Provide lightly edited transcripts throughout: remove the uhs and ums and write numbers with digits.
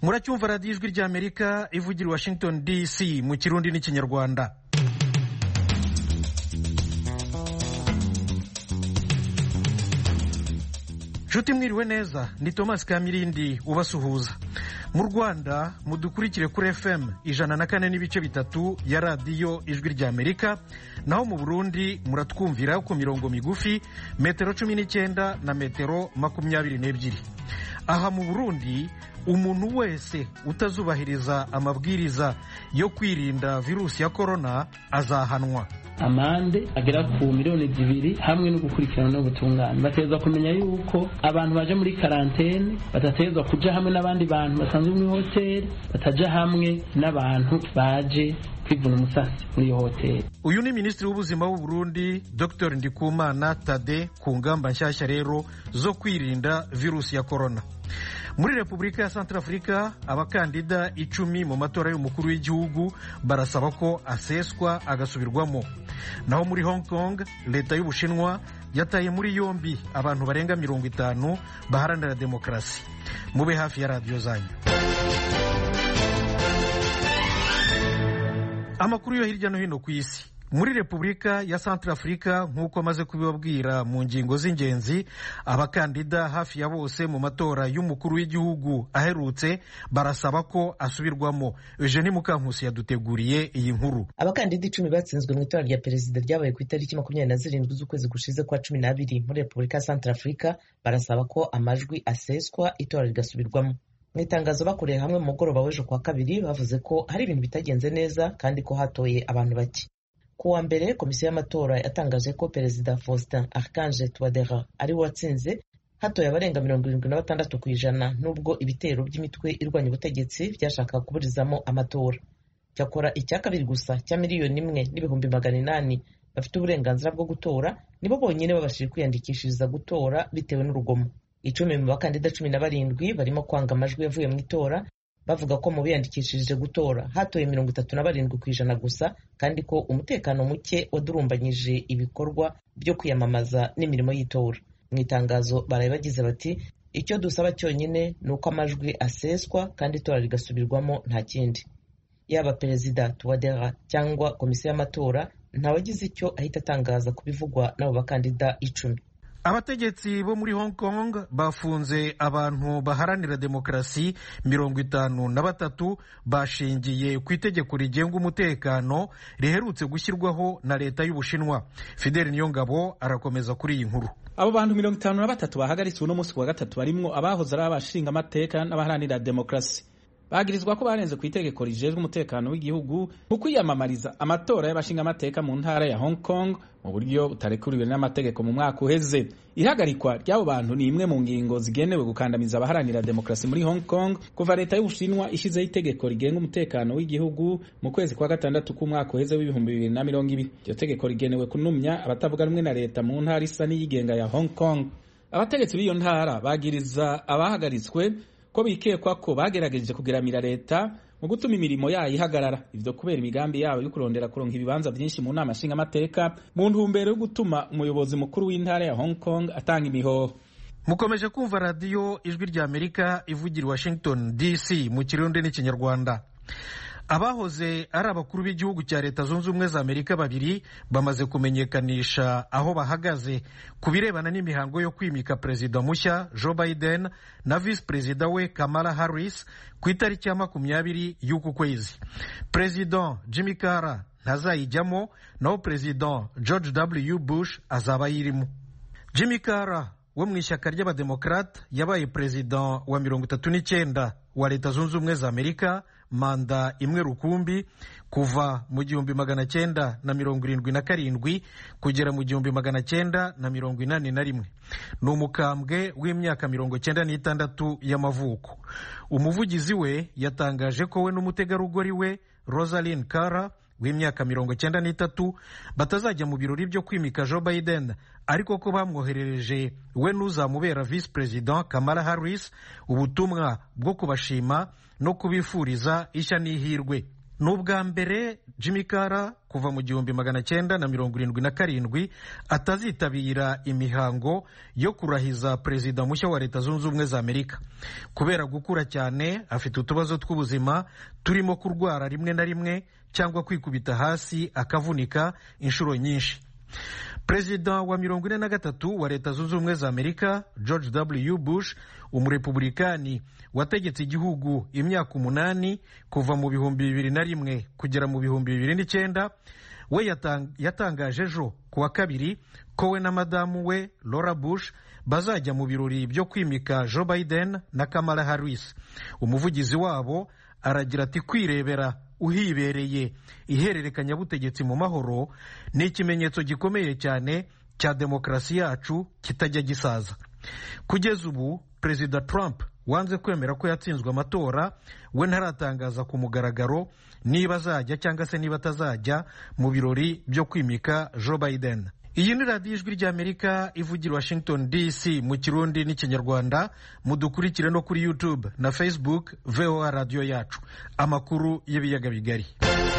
muracyumva radiyo ijwi ry'Amerika ivugira Washington DC mu Kirundi n'Ikinyarwanda. Nshuti mwiriwe neza, ni Thomas Kamirindi ubasuhuza. Mu Rwanda mudukurikire kuri FM 104.3 ya radiyo ijwi ry'Amerika, naho mu Burundi muratwumvira ku mirongo migufi metero 19 na metero 22. Aha mu Burundi umuntu wese utazubahiriza amabwiriza yo kwirinda virusi ya corona azahanwa. Amande agera ku 2,000,000 hamwe no gukurikirana n'ubutungane. Batezwa kumenya yuko abantu baje muri karantene batatezwa kuja hamwe n'abandi bantu basanzwe mu hoteli, bataja hamwe n'abantu baje kwivuna umusasi muri hoteli. Uyu ni Minisitiri w'Ubuzima w'u Burundi Dr Ndikumana Tade ku ngamba nshyashya rero zo kwirinda virusi ya corona. Muri Repubulika ya Centrafrica abakandida 10 mu matora y'umukuru w'igihugu barasaba ko aseswa agasubirwamo. Naho muri Hong Kong leta y'Ubushinwa yataye muri yombi abantu barenga 50 baharanira demokarasi. Mube hafi ya radio zanyu. Amakuru yo hirya no hino ku isi. Muri Repubulika ya Centrafrica nk'uko amaze kubibabwira mu ngingo z'ingenzi, abakandida hafi ya bose mu matora y'umukuru w'igihugu aherutse barasaba ko asubirwamo. Eugenie Mukankusi yaduteguriye iyi nkuru. Abakandida 10 batsinzwe mu itora rya perezida ryabaye ku itariki 27 z'ukwezi gushize kwa 12 muri Repubulika ya Centrafrica barasaba ko amajwi aseswa itora rigasubirwamo. Mu itangazo bakoreye hamwe mu mugoroba w'ejo kwa kabiri bavuze ko hari ibintu bitagenze neza kandi ko hatoye abantu bake. Kuwa mbere komisiyo y'amatora yatangaje ko perezida Faustin Archange Touadera ari watsinze, hatoye abarenga 76% nubwo ibitero by'imitwe irwanya ubutegetsi byashaka kuburizamo amatora. Cyakora icya kabiri gusa cya 1,800,000 bafite uburenganzira bwo gutora nibo bonyine babashije kwiyandikishiriza gutora bitewe n'urugomo. 10 mu bakandida 17 barimo kwanga amajwi yavuye mu itora, bavuga ko mu biyandikishije gutora hatoye 37% gusa, kandi ko umutekano muke wadurumbanyije ibikorwa byo kwiyamamaza n'imirimo y'itora. Mu itangazo baraye bagize bati icyo dusaba cyonyine ni uko amajwi aseswa kandi itora rigasubirwamo, nta kindi. Yaba perezida Touadera cyangwa komisiyo y'amatora ntawagize icyo ahita atangaza kubivugwa n'abo bakandida 10. Abategetsi bo muri Hong Kong bafunze abantu baharanira demokarasi 53 bashingiye ku itegeko rigenga umutekano riherutse gushyirwaho na leta y'Ubushinwa. Fidel Niyongabo arakomeza kuri iyi nkuru. Abo bantu 53 bahagaritswe uno munsi wa gatatu barimwo abahoze ari abashinga amateka n'abaharanira demokarasi. Bagirizwa ko barenze ku itegeko rijejwe umutekano w'igihugu mu kwiyamamariza amatora y'abashinga amateka mu ntara ya Hong Kong mu buryo butarekuriwe n'amategeko mu mwaka uheze. Ihagarikwa ry'abo bantu ni imwe mu ngingo zigenewe gukandamiza abaharanira demokarasi muri Hong Kong kuva leta y'Ubushinwa ishizeho itegeko rigenga umutekano w'igihugu mu kwezi kwa gatandatu k'umwaka uheze w'2020. Iryo tegeko rigenewe kunumya abatavuga rumwe na leta mu ntara isa n'iyigenga ya Hong Kong. Abategetsi b'iyo ntara bagiriza abahagaritswe ko bikekwa ko bagerageje kugeramira leta mu gutuma imirimo yayo ihagarara, ivyo kubera imigambi yabo yo kurondera kuronka ibibanza byinshi mu nama nshinga amateka mu ntumbero yo gutuma umuyobozi mukuru w'intara ya Hong Kong atanga imihoho. Mukomeje kumva radiyo ijwi ry'Amerika ivugira Washington DC mu Kirundi n'Ikinyarwanda. Abahoze ari abakuru b'igihugu cya Leta Zunze Ubumwe za Amerika babiri bamaze kumenyekanisha aho bahagaze ku birebana n'imihango yo kwimika perezida mushya Joe Biden na vice perezida we Kamala Harris ku itariki ya 20 y'uku kwezi. Perezida Jimmy Carter ntazayijyamo, naho perezida George W. Bush azaba yirimo. Jimmy Carter wo mu ishyaka ry'abademokrate yabaye perezida wa 39 wa Leta Zunze Ubumwe za Amerika manda imwe rukumbi kuva mu 1977 kugera mu 1981. Ni umukambwe w'imyaka 96 y'amavuko. Umuvugizi we yatangaje ko we n'umutegarugori we Rosalynn Carter w'imyaka 93 batazajya mu birori byo kwimika Joe Biden, ariko ko bamwoherereje we n'uzamubera vice president Kamala Harris ubutumwa bwo kubashima no kubifuriza ishya n'ihirwe. ni ubwa mbere Jimmy Carter kuva mu 1977 atazitabira imihango yo kurahiza perezida mushya wa Leta Zunze Ubumwe za Amerika. Kubera gukura cyane, afite utubazo tw'ubuzima turimo kurwara rimwe na rimwe cyangwa kwikubita hasi akavunika inshuro nyinshi. Perezida wa 43 wa Leta Zunze Ubumwe za Amerika George W. Bush, umurepublikani wategetse igihugu imyaka 8 kuva mu 2001 kugera mu 2009, we yatangaje ejo kuwa kabiri ko we na madamu we Laura Bush bazajya mu birori byo kwimika Joe Biden na Kamala Harris. Umuvugizi wabo aragira ati kwirebera uhibereye ihererekanyabutegetsi mu mahoro ni ikimenyetso gikomeye cyane cya demokarasi yacu kitajya gisaza. Kugeza ubu Perezida Trump wanze kwemera ko yatsinzwe amatora, we ntaratangaza ku mugaragaro niba azajya cyangwa se niba atazajya mu birori byo kwimika Joe Biden. Iyi ni radiyo ijwi ry'Amerika ivugira Washington DC mu Kirundi n'Ikinyarwanda. Mudukurikire no kuri YouTube na Facebook VOA radio yacu. Amakuru y'ibiyaga bigari.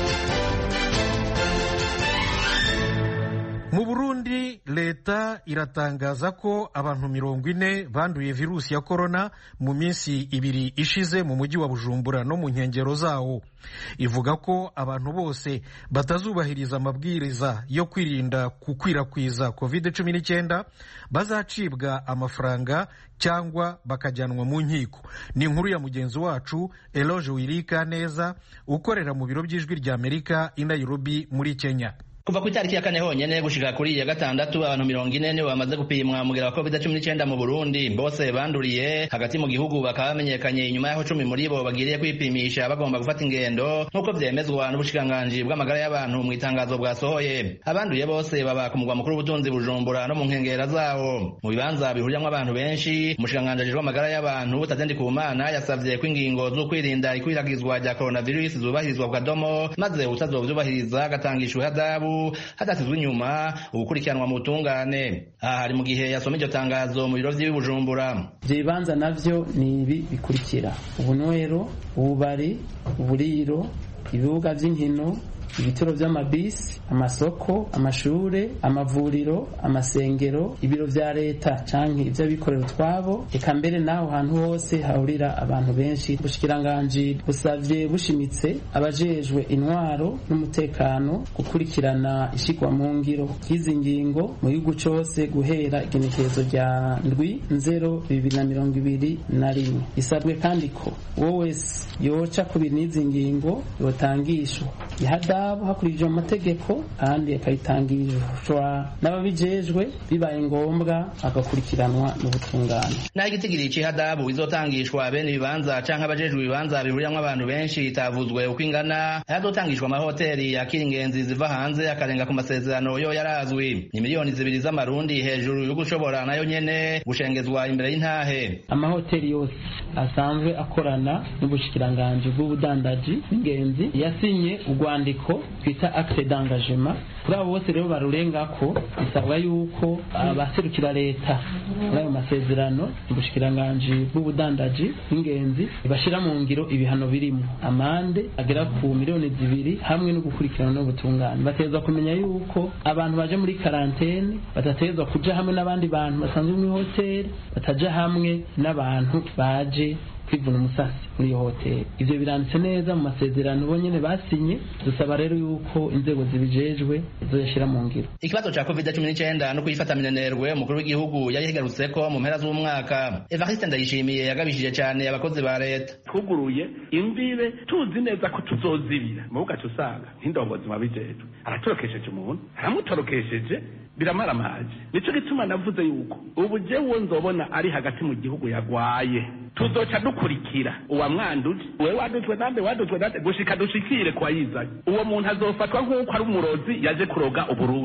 Mu Burundi leta iratangaza ko abantu 40 banduye virusi ya corona mu minsi 2 ishize mu mujyi wa Bujumbura no mu nkengero zawo. Ivuga ko abantu bose batazubahiriza amabwiriza yo kwirinda gukwirakwiza COVID-19 bazacibwa amafaranga cyangwa bakajyanwa mu nkiko. Ni inkuru ya mugenzi wacu Eloge Wirikaneza ukorera mu biro by'ijwi ry'Amerika i Nairobi muri Kenya. Kuva ku itariki ya 4 honyene gushika kuri ya 6 abantu 40 bamaze gupimwa mugera wa COVID-19 mu Burundi, bose banduriye hagati mu gihugu bakamenyekanye inyuma yaho 10 muri bo bagiriye kwipimisha bagomba gufata ingendo nkuko vyemezwa n'ubushikiranganji bw'amagara y'abantu mu itangazo bwasohoye. Abanduye bose baba ku mugwa mukuru w'ubutunzi Bujumbura no mu nkengera zawo. Mu bibanza bihuriyamwe abantu benshi, umushikiranganji w'amagara y'abantu Tadende Kumana yasavye ko ingingo zo kwirinda ikwiragizwa rya coronavirus zubahirizwa bw'adomo, maze utazovyubahiriza agatangishwa hadabu hadatizwe inyuma ubukurikiranwa mu butungane. Aha hari mu gihe yasoma iryo tangazo mu biro vy'Ibujumbura. Ibibanza navyo ni ibi bikurikira: ubunywero, ububari, uburiro, ibibuga vy'inkino, ibitoro vy'amabisi, amasoko, amashure, amavuriro, amasengero, ibiro vya leta canke ivy'abikorera utwabo, eka mbere naho hantu hose hahurira abantu benshi. Ubushikiranganji busavye bushimitse abajejwe intwaro n'umutekano gukurikirana ishikwa mu ngiro y'izi ngingo mu gihugu cose guhera igenekerezo rya 2021. Isabwe kandi ko uwo wese yoca kubiri n'izi ngingo yotangishwa hakurikijwe amategeko kandi akayitangishwa n'ababijejwe, bibaye ngombwa agakurikiranwa n'ubutungane. Naho igitigiri c'ihadabu izotangishwa bene ibibanza canke abajejwe ibibanza bihuriramwo abantu benshi itavuzwe uko ingana, hazotangishwa amahoteli yakira ingenzi ziva hanze akarenga ku masezerano yo yarazwi. Ni miliyoni 2 z'amarundi hejuru yo gushobora nayo nyene gushengezwa imbere y'intahe. Amahoteli yose asanzwe akorana n'ubushikiranganji bw'ubudandaji n'ingenzi yasinye urwandiko twita acte d'engagement. Kuri abo bose rero barurengako bisabwa yuko abaserukira leta muri ayo masezerano ubushikiranganji bw'ubudandaji n'ingenzi bashira mu ngiro ibihano birimo amande agera ku miliyoni 2 hamwe no gukurikirana n'ubutungane. Batezwa kumenya yuko abantu baje muri karantene batatezwa kuja hamwe n'abandi bantu basanzwe mu hoteli, bataja hamwe n'abantu baje kwivuna umusasi muri iyo hoteli. Ivyo biranditse neza mu masezerano bonyene basinye. Dusaba rero yuko inzego zibijejwe zoyashira mu ngiro. Ikibazo ca COVID-19 no kuyifata minenerwe umukuru w'igihugu yayihegarutseko mu mpera z'umwaka. Evariste Ndayishimiye yagabishije cyane abakozi ba leta. Tuguruye imbibe tuzi neza ko tuzozibira mu gace usanga nk'indongozi mabijejwe aratorokesheje umuntu aramutorokesheje biramaramaje. Nico gituma navuze yuko ubu jewe nzobona ari hagati mu gihugu yagwaye tuzoca dukurikira uwa mwanduje we wadutwe nande gushika dushikire kwa yizanye. Uwo muntu azofatwa nk'uko ari umurozi yaje kuroga Uburundi.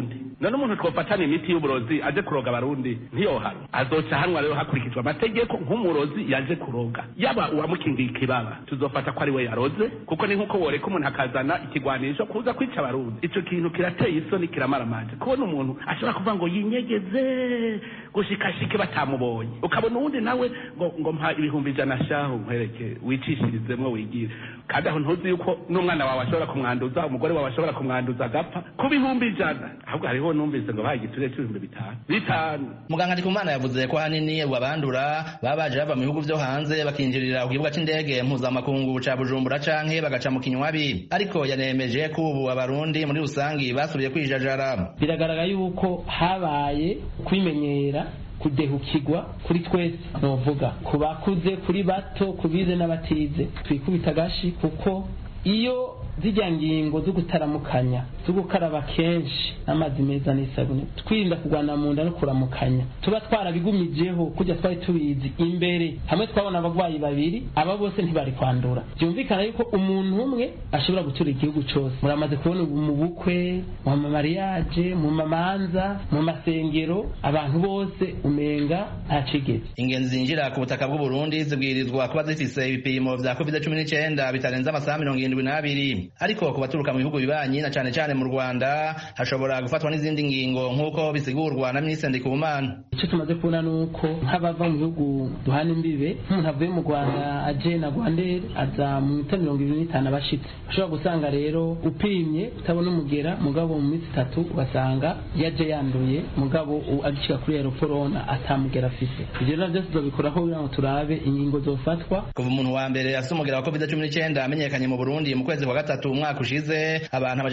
none umuntu twofatana imiti y'uburozi aje kuroga abarundi ntiyohanwa, azoca hanwa rero hakurikijwe amategeko nk'umurozi yaje kuroga, yaba uwamukingiye ikibaba tuzofata ko ari we yaroze, kuko ni nk'uko woreka umuntu akazana ikigwanisho kuza kwica abarundi. Ico kintu kirateye isoni, kiramaramaje kubona umuntu ashobora kuvuga ngo yinyegeze gushikashike batamubonye, ukabona uwundi nawe ngo mpa ibihumbi 100 shaho nkwereke wicishirizemwo wigire, kandi aho ntuzi yuko n'umwana wawe ashobora kumwanduza, umugore wawe ashobora kumwanduza agapfa ku bihumbi 100. ahubwo hariho numvise ngo bagiture c'ibihumbi 5. Muganga Ndikumana yavuze ko hanini abandura babaje bava mu bihugu vyo hanze bakinjirira ku kibuga c'indege mpuzamakungu ca Bujumbura canke bagaca mu Kinywabi, ariko yanemeje ko ubu abarundi muri rusangi basubiye kwijajara. Biragaragara yuko habaye kwimenyera kudehukirwa kuri twese, novuga ku bakuze, kuri bato, kubize n'abatize, twikubita agashi kuko iyo zijya ngingo zo gutaramukanya, zo gukaraba kenshi n'amazi meza n'isabune, twirinda kugwana mu nda no kuramukanya, tuba twarabigumijeho kujya twari tubizi imbere, hamwe twabona abagwayi babiri aba bose ntibari kwandura. Byumvikana yuko umuntu umwe ashobora gutura igihugu cyose. Muramaze kubona mu bukwe, mu mariage, mu mamanza, mu masengero, abantu bose umenga nta cigeze. Ingenzi zinjira ku butaka bw'u Burundi zibwirizwa kuba zifise ibipimo vya COVID-19 bitarenze amasaha 72, ariko ku baturuka mu bihugu bibanyi na cane cane mu Rwanda hashobora gufatwa n'izindi ngingo nk'uko bisigurwa na Minisitiri Ndikumana. Icyo tumaze kubona nuko nk'abava mu bihugu duhana imbibe, umuntu avuye mu Rwanda aje na Rwandair aza mu minota 25 abashitse, ushobora gusanga rero upimye utabona umugera, mugabo mu minsi 3 ugasanga yaje yanduye, mugabo agishika kuri aeroport atamugera afise. Ivyo navyo tuzobikoraho kugira ngo turabe ingingo zofatwa. Kuva umuntu wa mbere afise umugera wa COVID-19 amenyekanye mu Burundi mu kwezi kwa gatatu umwaka ushize, abantu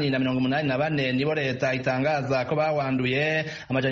884 nibo leta itangaza ko bawanduye,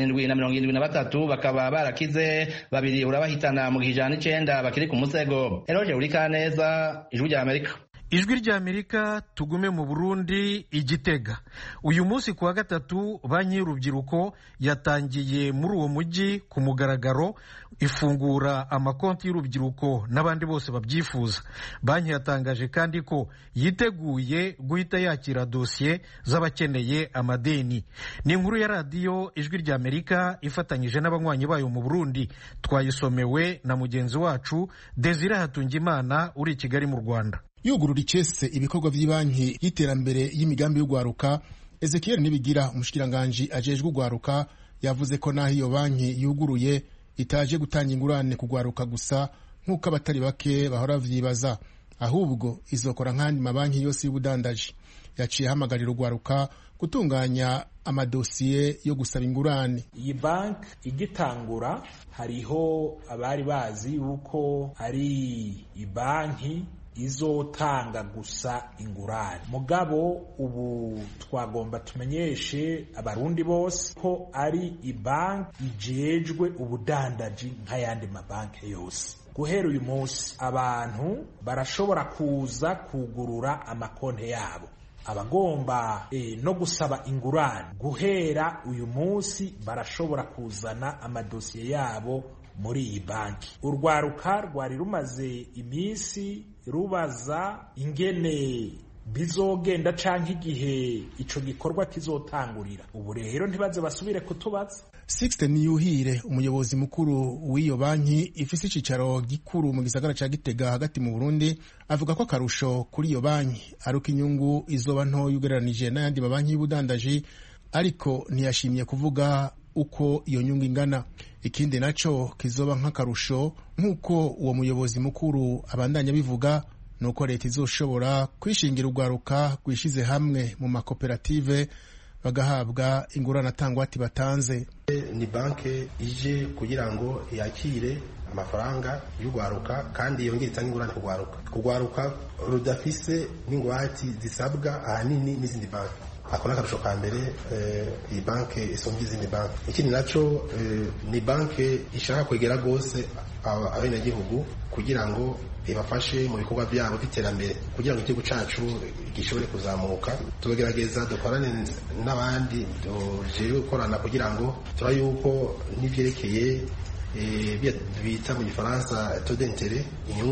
773 bakaba barakize, 2 urabahitana mu gihe 9 bakiri ku musego. Eroje Urikaneza, Ijwi rya Amerika. Ijwi rya Amerika, tugume mu Burundi Igitega. Uyu munsi kuwa gatatu banki y'urubyiruko yatangiye muri uwo mujyi ku mugaragaro ifungura amakonti y'urubyiruko n'abandi bose babyifuza. Banki yatangaje kandi ko yiteguye guhita yakira dosiye z'abakeneye amadeni. Ni inkuru ya radiyo Ijwi rya Amerika ifatanyije n'abanywanyi bayo mu Burundi, twayisomewe na mugenzi wacu Desire Hatungimana uri i Kigali mu Rwanda. Yugurura icese ibikorwa by'ibanki y'iterambere y'imigambi y'ugwaruka, Ezekiel Nibigira umushikiranganje ajejwe ugwaruka yavuze ko naho iyo banki yuguruye itaje gutanga ingurane kugwaruka gusa nk'uko abatari bake bahora vyibaza, ahubwo izokora nk'andi mabanki yose y'ubudandaji. Yaciye hamagarira ugwaruka gutunganya amadosiye yo gusaba ingurane. Iyi bank igitangura hariho abari bazi yuko ari ibanki izotanga gusa ingurane, mugabo ubu twagomba tumenyeshe abarundi bose ko ari ibanki ijejwe ubudandaji nk'ayandi mabanki yose. Guhera uyu munsi abantu barashobora kuza kugurura amakonti yabo, abagomba no gusaba ingurane guhera uyu munsi barashobora kuzana amadosiye yabo muri iyi banki. Urwaruka rwari rumaze iminsi rubaza ingene bizogenda canke igihe ico gikorwa kizotangurira. Ubu rero ntibaze basubire kutubaza. Sixte Niyuhire umuyobozi mukuru w'iyo banki ifise icicaro gikuru mu gisagara ca Gitega hagati mu Burundi avuga ko akarusho kuri iyo banki aruko inyungu izoba nto yugereranije n'ayandi mabanki y'ubudandaji, ariko ntiyashimye kuvuga uko iyo nyungu ingana. Ikindi naco kizoba nk'akarusho nk'uko uwo muyobozi mukuru abandanya bivuga, nuko leta izoshobora kwishingira ugwaruka gwishize hamwe mu makoperative bagahabwa ingurane atangwati batanze. Ni banke ije kugira ngo yakire amafaranga y'ugwaruka kandi yongere itange ingurane kugwaruka rudafise n'ingwati zisabwa ahanini n'izindi banki. Akona akarusho ka mbere iyi banke isomye izindi banki. Ikindi naco ni banke ishaka kwegera gose abenegihugu kugira ngo ibafashe mu bikorwa byabo by'iterambere, kugira ngo igihugu cacu gishobore kuzamuka. Tugerageza dukorane n'abandi tuje gukorana kugira ngo tura yuko n'ivyerekeye bita mu Gifaransa taux d'intérêt, inyungu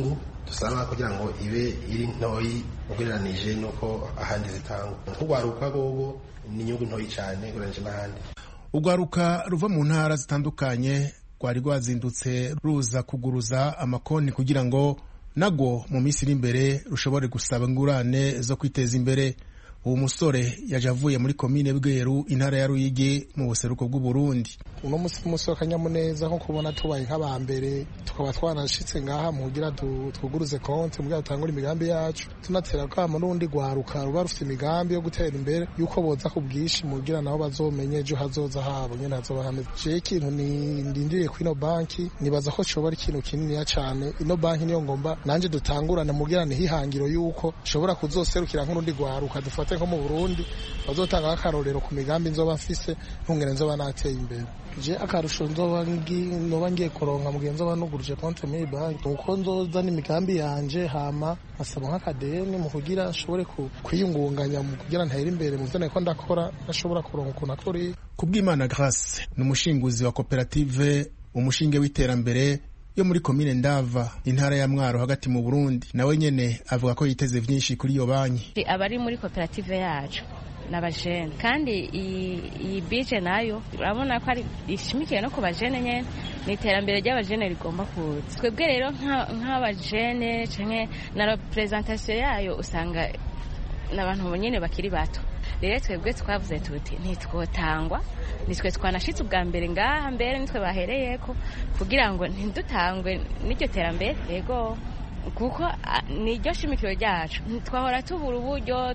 dusaba kugira ngo ibe iri ntoyi ugereranije nuko ahandi zitangwa. Kugwaruka gogo ni inyungu ntoyi cyane ugereranije n'ahandi. Ugwaruka ruva mu ntara zitandukanye rwari rwazindutse ruza kuguruza amakonti kugira ngo nagwo mu minsi iri imbere rushobore gusaba ingurane zo kwiteza imbere. Uwo musore yaje avuye muri komine Bweru intara ya Ruyigi mu buseruko bw'u Burundi. Uno musi w'akanyamuneza nko kubona tubaye nk'abambere tukaba twanashitse ngaha mugira tuguruze konti mugira dutangura imigambi yacu tunatera kama n'undi gwaruka ruba rufite imigambi yo gutera imbere yuko boza ku bwishi mugira nabo bazomenye ejo hazoza habo nyene hazoba hameze. Je ikintu ndindiriye ku ino banki nibaza ko coba ari ikintu kinini cyane. Ino banki niyo ngomba nanje dutangurana mugira ni hihangiro yuko shobora kuzoserukira nk'urundi gwaruka dufate nko mu Burundi bazotanga akarorero ku migambi nzoba mfise ntungere nzoba nateye imbere. Je akarusho nzoba ngiye kuronka mugenzi nuguruje konti muri banki uko nzoza n'imigambi yanje hama asaba nk'akadeni mu kugira nshobore kwiyungunganya mu kugira ntere imbere mu byo ndakora nashobora kuronka ukuntu akora. Kubw'Imana Grace ni umushinguzi wa koperative umushinge w'iterambere yo muri komine Ndava intara ya Mwaro hagati mu Burundi. Nawe nyene avuga ko yiteze vyinshi kuri iyo banki. Abari muri koperative yacu n'abajene kandi iyi bije nayo urabona ko ari ishimikiye no ku bajene nyene ni iterambere ry'abajene rigomba kuza. Twebwe rero nk'abajene canke na representation yayo usanga n'abantu nyene bakiri bato. Rero twebwe twavuze tuti ntitwotangwa nitwe twanashitse ubwa mbere ngaha mbere nitwe bahereyeko kugira ngo ntidutangwe n'iryo terambere yego kuko niryo shimikiro ryacu. Twahora tubura uburyo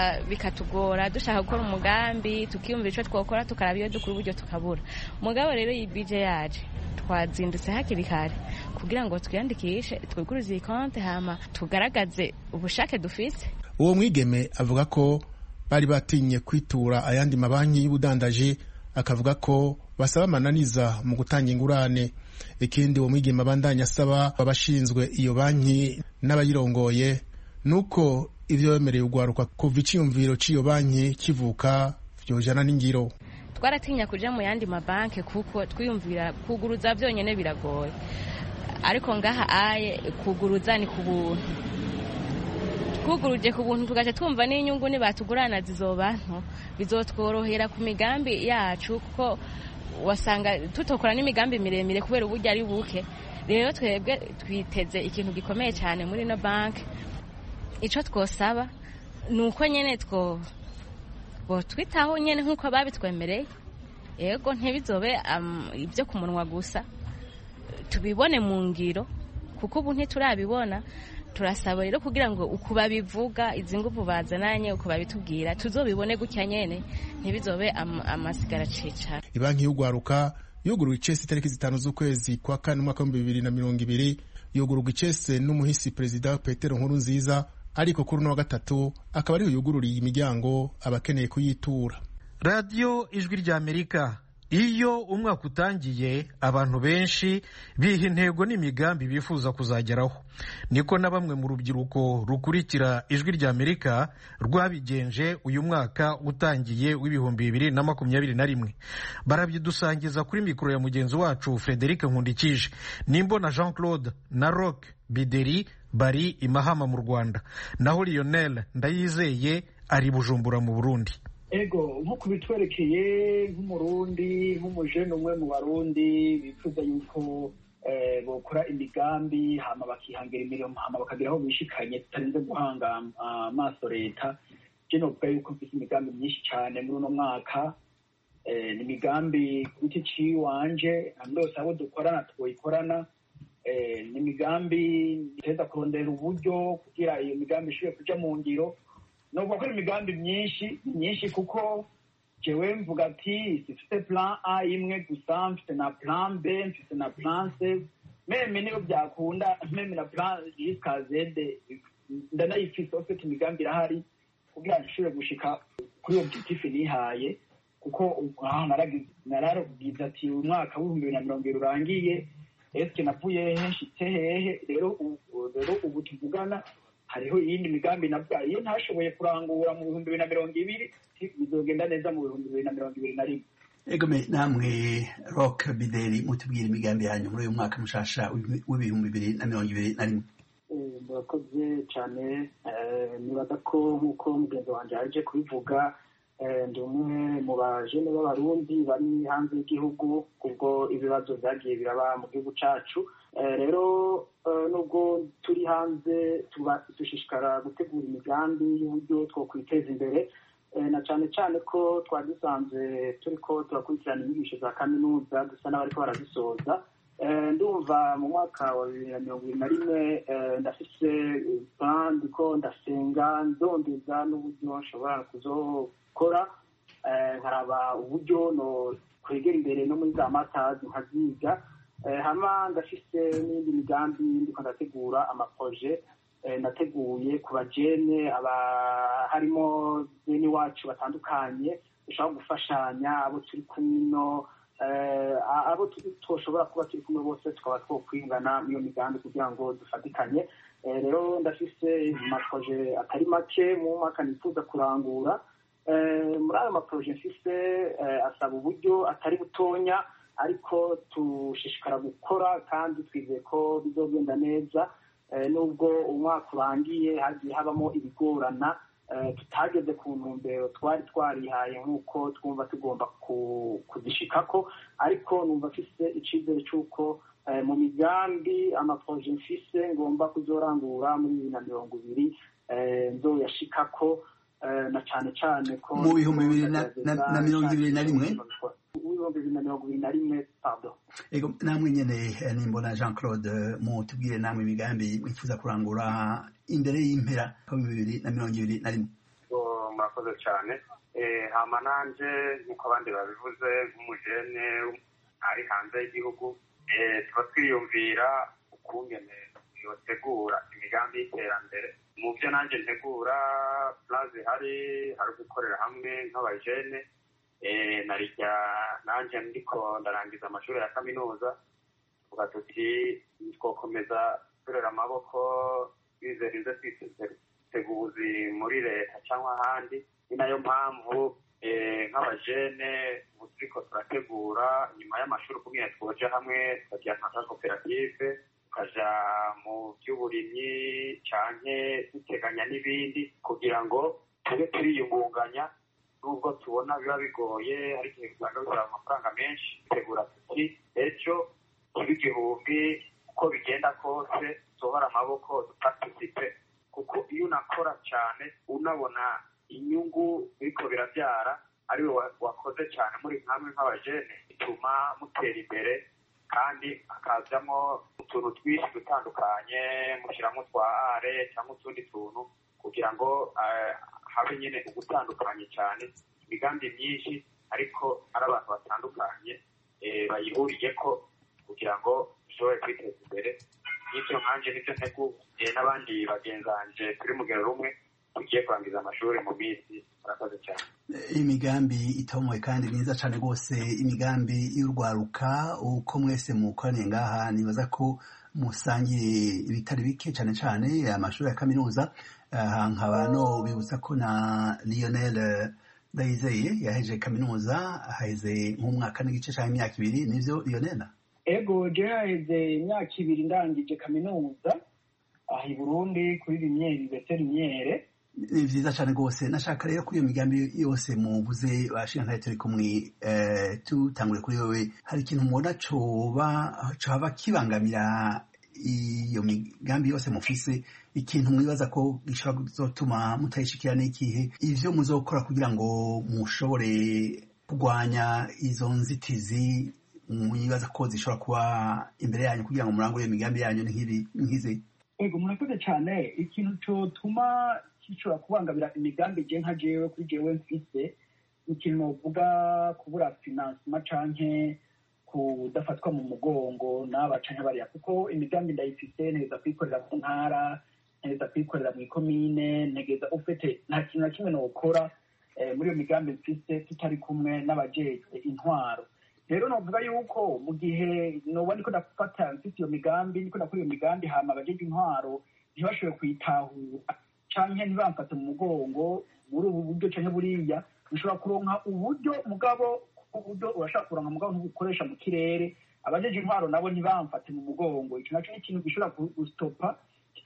bikatugora dushaka gukora umugambi tukiyumvira ico twokora tukaraba iyo dukura uburyo tukabura. Mugabo rero iyi bije yaje twazindutse hakiri kare kugira ngo twiyandikishe twiguruze iyi konti hama tugaragaze ubushake dufise. Uwo mwigeme avuga ko bari batinye kwitura ayandi mabanki y'ubudandaji akavuga ko basaba amananiza mu gutanga ingurane. Ikindi uwo mwigeme abandanya asaba abashinzwe iyo banki n'abayirongoye nuko ivyo bemereye ugwaruka kuva iciyumviro c'iyo banki kivuka vyojana n'ingiro. Twaratinya kuja mu yandi mabanki kuko twiyumvira kuguruza vyonyene biragoye, ariko ngaha aye kuguruza ni ku buntu. Twuguruje ku buntu tugaca twumva n'inyungu nibatugurana zizobantu bizotworohera ku migambi yacu kuko wasanga tutokora n'imigambi miremire kubera uburyo ari buke. Rero twebwe twiteze ikintu gikomeye cyane muri no bank. Ico twosaba nuko nyene twitaho nyene nkuko babitwemereye. Yego ntibizobe ibyo ku munwa gusa, tubibone mu ngiro kuko ubu ntiturabibona. Turasaba rero kugira ngo ukuba bivuga izi nguvu bazananye ukuba bitubwira tuzobibone gutya nyene ntibizobe amasigara cicara. Ibanki y'ugwaruka yuguruye icese itariki 5 z'ukwezi kwa kane mwaka 2020 yuguruye icese n'umuhisi Perezida Petero Nkurunziza, ariko kuri no wa gatatu akaba ariho yugururiye imiryango abakeneye kuyitura. Radio Ijwi rya Amerika. Iyo umwaka utangiye abantu benshi biha intego n'imigambi bifuza kuzageraho. Niko na bamwe mu rubyiruko rukurikira Ijwi rya Amerika rwabigenje uyu mwaka utangiye w'ibihumbi 2021. Barabyidusangiza kuri mikoro ya mugenzi wacu Frederic Nkundikije. Nimbo na Jean-Claude na Rock Bideri bari imahama mu Rwanda. Naho Lionel Ndayizeye ari Bujumbura mu Burundi. Ego nkuko bitwerekeye nk'umurundi nk'umujene umwe mu Barundi bifuza yuko bokora imigambi hama bakihangira imirimo hama bakagira aho bishikanye tutarinze guhanga amaso leta. Je novuga yuko mfise imigambi myinshi cyane muri uno mwaka, ni imigambi ku giti ciwanje ndose abo dukorana twoyikorana, ni imigambi iteza kurondera uburyo kugira iyo migambi ishobore kuja mu ngiro. Nubwo ko imigambi myinshi kuko jewe mvuga ati sifite plan A imwe gusa, mfite na plan B, mfite na plan C, meme niyo byakunda meme na plan jusqu'à Z ndanayifise ofite imigambi irahari kugira nshobore gushika kuri objectif nihaye, kuko naragize ati umwaka w'2020 urangiye eske navuye henshitse hehe. Rero ubu tuvugana hariho iyindi migambi navuga iyo ntashoboye kurangura mu 2020 bizogenda neza mu 2021. Egome namwe Rock Bideri mutubwira imigambi yanyu muri uyu mwaka mushasha w'2021. urakoze cyane nibaza ko nk'uko mugenzi wanjye yaje kubivuga ndi umwe mu bajene b'abarundi bari hanze y'igihugu kubwo ibibazo byagiye biraba mu gihugu cyacu rero nubwo turi hanze dushishikara gutegura imigambi y'uburyo two kwiteza imbere na cyane cyane ko twari dusanzwe turi ko turakurikirana inyigisho za kaminuza dusa n'abariko barazisoza ndumva mu mwaka wa 2021 ndafise ndiko ndasenga ndondeza n'uburyo nshobora kuzokora nkaraba uburyo no kwegera imbere no muri za matazi nkaziga hama ndafise n'indi migambi ndiko ndategura amaproje nateguye ku bajene harimo bene wacu batandukanye dushobora gufashanya abo turi kumwe abo tushobora kuba turi kumwe bose tukaba twokwingana iyo migambi kugira ngo dufatikanye rero ndafise amaproje atari make mu mwaka nifuza kurangura muri ayo maproje mfise asaba uburyo atari butonya ariko tushishikara gukora kandi twizeye ko bizogenda neza nubwo umwaka urangiye hagiye habamo ibigorana tutageze ku ntumbero twari twarihaye nk'uko twumva tugomba kuzishikako ariko numva mfise icizere c'uko mu migambi amaproje mfise ngomba kuzorangura muri 2020 nzoyashikako na cane cane ko mu bihumbi 2021 pardon. Ego namwe nyene nimbona Jean Claude mutubwire namwe imigambi mwifuza kurangura imbere y'impera ya 2021. Murakoze cyane hama nanje nk'uko abandi babivuze nk'umujene ari hanze y'igihugu tuba twiyumvira ukungene yotegura imigambi y'iterambere mu byo nanjye ntegura plaze hari gukorera hamwe nk'abajene narijya nanjye ndiko ndarangiza amashuri ya kaminuza tuvuga tuti twokomeza turera amaboko bizerize twiteguzi muri leta cyangwa ahandi ni nayo mpamvu nk'abajene ubu turiko turategura nyuma y'amashuri kumwe twoja hamwe tukagira nka koperative tukaja mu by'uburimyi canke duteganya n'ibindi kugira ngo tube turiyungunganya nubwo tubona biba bigoye hari igihe usanga bisaba amafaranga menshi dutegura tuti ejo kiba igihumbi uko bigenda kose dusohora amaboko duparticipe kuko iyo unakora cyane unabona inyungu biriko birabyara ariwe wakoze cyane muri nkamwe nk'abajene bituma mutera imbere kandi hakazamo utuntu twinshi dutandukanye mushyiramo twa are cyangwa utundi tuntu kugira ngo habe nyine ugutandukanye cyane imigambi myinshi ariko ari abantu batandukanye bayihuriye ko kugira ngo dushobore kwiteza imbere n'ibyo nkanje nibyo nteguye n'abandi bagenzanje turi mugero rumwe tugiye kurangiza amashuri mu minsi murakoze cyane. Imigambi itomoye kandi myiza cyane rwose, imigambi y'urwaruka uko mwese mukoraniye ngaha nibaza ko musangiye ibitari bike cyane cyane amashuri ya kaminuza nkaba no bibutsa ko na Lionel Ndayizeye yaheje kaminuza aheze nk'umwaka n'igice cyangwa imyaka ibiri, nivyo Lionel? Ego je haheze imyaka ibiri ndangije kaminuza aha i Burundi kuri Rimyere. Ni vyiza cyane rwose. Nashaka rero kuri iyo migambi yose muvuze bashinga turi kumwe tutangure kuri wewe, hari ikintu mubona coba kibangamira iyo migambi yose mufise, ikintu mwibaza ko gishobora kuzotuma mutayishikira n'ikihe, ivyo muzokora kugira ngo mushobore kurwanya izo nzitizi mwibaza ko zishobora kuba imbere yanyu kugira ngo murangure iyo migambi yanyu nk'izi? Ego murakoze cyane. Ikintu cotuma gishobora kubangamira imigambi je nka jewe kuri jewe mfise, ikintu novuga kubura financement canke kudafatwa mu mugongo n'aba canke bariya, kuko imigambi ndayifise ntegeza kwikorera mu ntara, ntegeza kwikorera mu ikomine, ntegeza ufite nta kintu na kimwe nokora muri iyo migambi mfise tutari kumwe n'abajejwe intwaro. Rero novuga yuko mu gihe noba niko ndafata mfise iyo migambi, niko ndakora iyo migambi hama abajejwe intwaro ntibashobore kuyitahura canke ntibamfate mu mugongo muri ubu buryo canke buriya, ushobora kuronka uburyo mugabo uburyo urashaka kuronka mugabo ntubukoresha mu kirere, abajeje intwaro nabo ntibamfate mu mugongo. Ico naco ni ikintu gishobora gustopa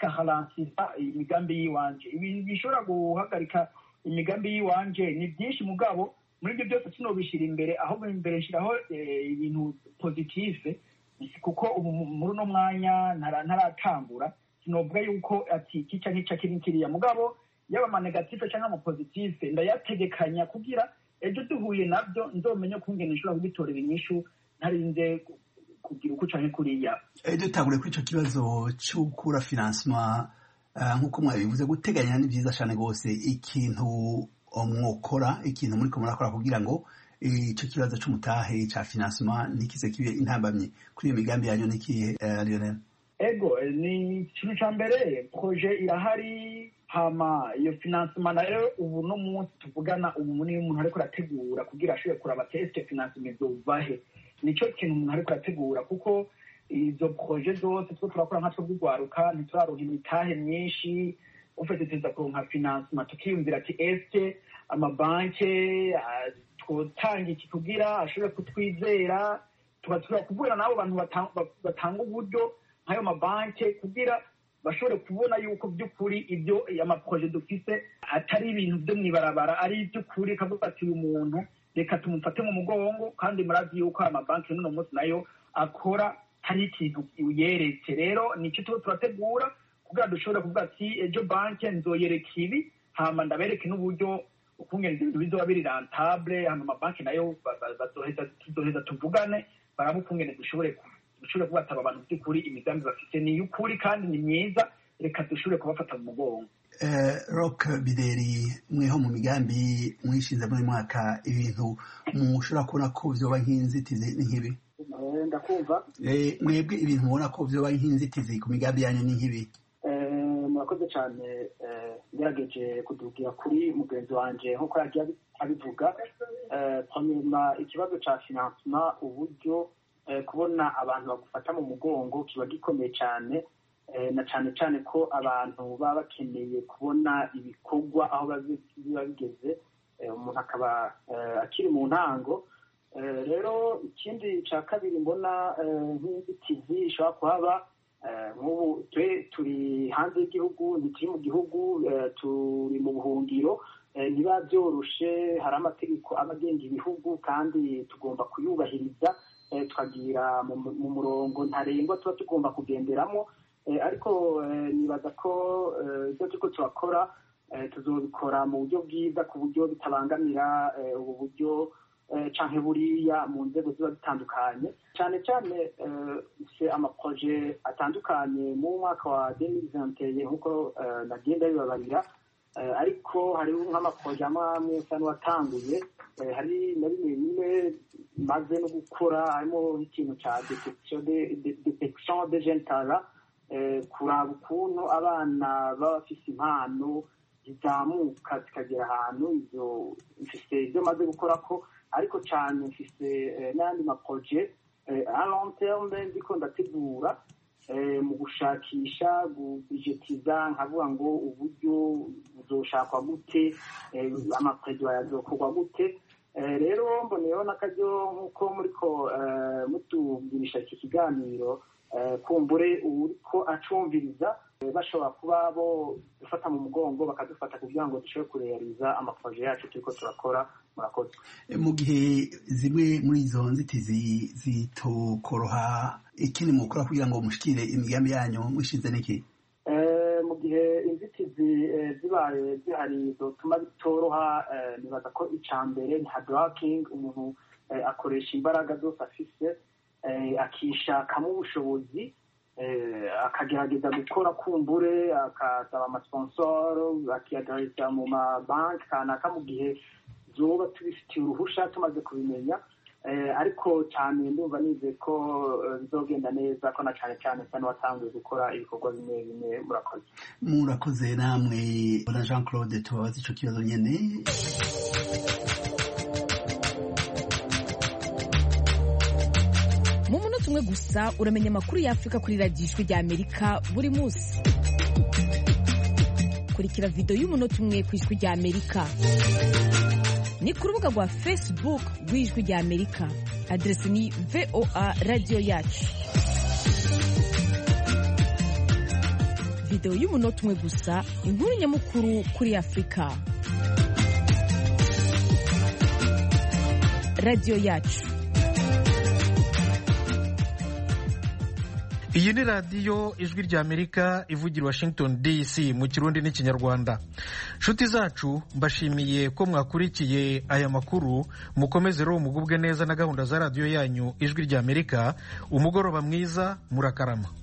bikaharansiza imigambi y'iwanje. Ibi bishobora guhagarika imigambi y'iwanje ni byinshi, mugabo muri ibyo byose sinobishira imbere, ahubwo imbere nshiraho ibintu positive, kuko muri uno mwanya ntaratangura. Sinovuga yuko ati kica nk'ica kiri kiriya, mugabo yaba ama negative cyangwa ama positive ndayategekanya kugira ejo duhuye nabyo nzomenye kungena nshobora kubitorera inyishu ntarinze kugira uko canke kuriya. Dutangure kuri ico kibazo c'ukura financement nk'uko mwabivuze, guteganya ni vyiza cane gose. Ikintu mwokora, ikintu muri ko murakora kugira ngo ico kibazo c'umutahe ca financement ntikize kibe intambamye kuri iyo migambi yanyu n'ikihe, Lionel? Ego ni ikintu ca mbere, projet irahari, hama iyo financement nayo ubu no munsi tuvugana ubu ni umuntu ariko arategura kugira ashobore kuraba teste financement zovahe. Nico kintu umuntu ariko arategura, kuko izo projet zose two turakora nka two bw'ugwaruka ntituraronka imitahe myinshi, ufite tuza kuronka financement tukiyumvira ati eske amabanke twotanga iki kugira ashobore kutwizera, tugatura kubwira nabo bantu batanga uburyo nk'ayo mabanke kugira bashobore kubona yuko by'ukuri ibyo amaprojet dufise atari ibintu byo mwibarabara, ari iby'ukuri, kavuga ati uyu muntu reka tumufate mu mugongo. Kandi murazi yuko amabanki n'uno munsi nayo akora hari ikintu yeretse. Rero nicyo tuba turategura kugira dushobore kuvuga ati ejo banki nzoyereka ibi, hama ndabereke n'uburyo ukungena ibintu bizoba biri rentable, hama amabanki nayo tuzoheza tuvugane baraba ukungene dushobore kubataba abantu by'ukuri imigambi bafite ni y'ukuri kandi ni myiza, reka dushobore kubafata mu mugongo. Rock Bideri, mweho mu migambi mwishinze muri mwaka, ibintu mushobora kubona ko vyoba nk'inzitizi ni nk'ibi? Ndakumva. Mwebwe ibintu mubona ko vyoba nk'inzitizi ku migambi yanyu ni nk'ibi? Murakoze cyane. Ngerageje kudugira kuri mugenzi wanje nk'uko yagiye abivuga. Premièrement, ikibazo ca financement, uburyo kubona abantu bagufata mu mugongo kiba gikomeye cyane, na cyane ko abantu baba bakeneye kubona ibikorwa aho biba bigeze, umuntu akaba akiri mu ntango. Rero ikindi cya kabiri mbona nk'inzitizi ishobora kuhaba, nk'ubu turi hanze y'igihugu, ntituri mu gihugu, turi mu buhungiro, ntiba byoroshe, hari amategeko aba agenga ibihugu kandi tugomba kuyubahiriza, tukagira mu murongo ntarengwa tuba tugomba kugenderamo. Ariko nibaza ko ibyo turiko turakora tuzobikora mu buryo bwiza, ku buryo bitabangamira ubu buryo canke buriya mu nzego ziba zitandukanye. Cyane se amaproje atandukanye mu mwaka wa 2021 nk'uko nagenda bibabarira, ariko hariho nk'amaproje amwe asa n'uwatanguye, hari na bimwe maze no gukora, harimo nk'ikintu ca detection de jeunes talents, kuraba ukuntu abana baba bafise impano zizamuka zikagera ahantu. Ivyo mfise ivyo maze gukora ko, ariko cyane mfise n'andi maproje a long terme ndiko ndategura mu gushakisha budgetiza, nkavuga ngo uburyo buzoshakwa gute, amaproje yazokorwa gute. Rero mboneyeho n'akaryo nk'uko muriko mutubwirisha iki kiganiro, kumbure uriko acumviriza bashobora kuba bo dufata mu mugongo bakadufata kugira ngo dushobore kurealiza amaproje yacu turiko turakora. Murakoze. Mu gihe zimwe muri izo nzitizi zitokoroha, ikindi mukora kugira ngo mushikire imigambi yanyu mwishize n'iki? Mu gihe inzitizi zibaye zihari zotuma bitoroha, nibaza ko icambere ni hard working. Umuntu akoresha imbaraga zose afise, akishakamo ubushobozi, akagerageza gukora, kumbure akasaba amasponsor, akiyagarika mu mabanki kanaka mu gihe zoba tubifitiye uruhusha tumaze kubimenya. Ariko cyane ndumva nize ko bizogenda neza, ko na cyane sana watanguye gukora ibikorwa bimwe bimwe. Murakoze. Murakoze namwe na Jean Claude, tubabaza ico kibazo nyene. Mu munota umwe gusa uramenya amakuru y'Afrika kuri radiyo Ijwi ry'Amerika buri munsi. Kurikira video y'umunota umwe ku Ijwi ry'Amerika ni ku rubuga rwa Facebook rw'Ijwi ry'Amerika. Adresi ni VOA Radio Yacu. videwo y'umunota umwe gusa inkuru nyamukuru kuri Afurika. radiyo yacu. Iyi ni radiyo ijwi ry'Amerika ivugira Washington DC mu Kirundi n'Ikinyarwanda. Nshuti zacu, mbashimiye ko mwakurikiye aya makuru. Mukomeze rero mugubwe neza na gahunda za radiyo yanyu ijwi ry'Amerika. Umugoroba mwiza, murakarama.